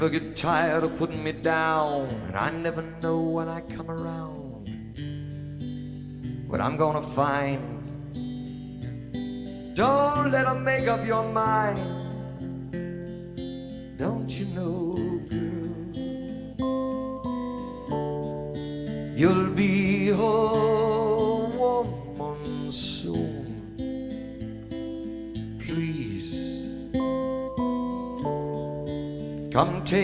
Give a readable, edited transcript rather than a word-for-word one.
I get tired of putting me down, and I never know when I come around what I'm gonna find. Don't let 'em make up your mind. Don't you know, girl, you'll be a woman soon. Please come take